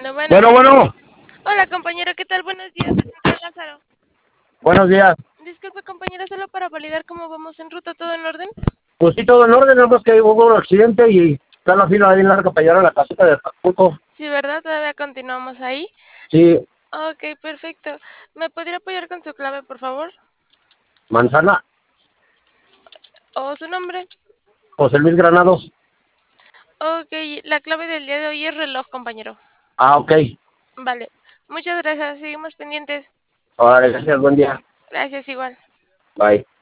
Bueno. Bueno, bueno, Hola, compañero, ¿qué tal? Buenos días, de Central Lázaro. buenos días. Disculpe, compañero, solo para validar cómo vamos en ruta, ¿todo en orden? Pues sí, todo en orden, nada más que hubo un accidente y está la fila bien larga para llegar a la caseta de Acapulco. Sí, ¿verdad? Todavía continuamos ahí. Sí, Ok, perfecto. ¿Me podría apoyar con su clave, por favor? Manzana, ¿O su nombre? José Luis Granados. Ok, la clave del día de hoy es reloj, compañero. Ah, ok. Vale. Muchas gracias, seguimos pendientes. Ahora, gracias, buen día. Gracias, igual. Bye.